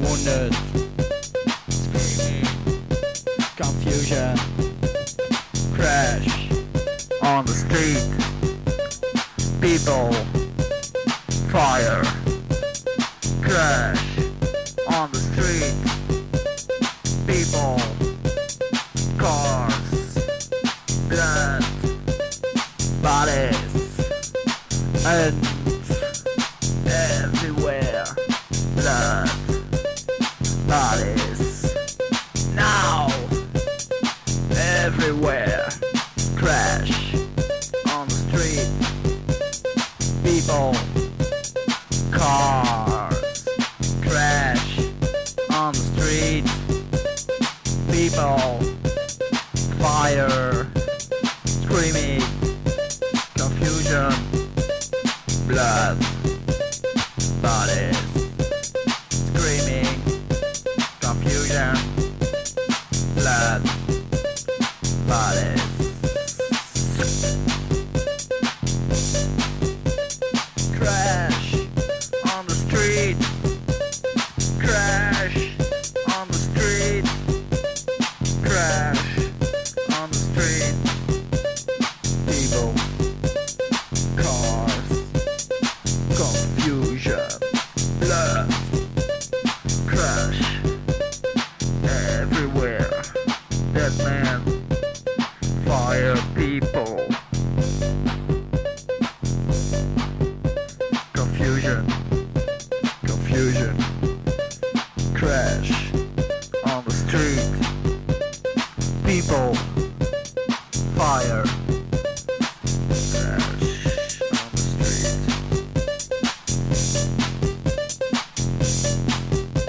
wounded, screaming, confusion, crash on the street, people, fire, crash on the street, people, cars, blood, bodies, and everywhere, blood, bodies, now, everywhere, crash on the street, people, cars, crash on the street, people, fire, screaming, confusion, blood, bodies, screaming, confusion, blood, bodies. Crash on the street, crash on the street, crash on the street, people, cars, confusion, blood, crash, everywhere, dead man, fire, people, confusion, confusion, crash on the street, people, fire.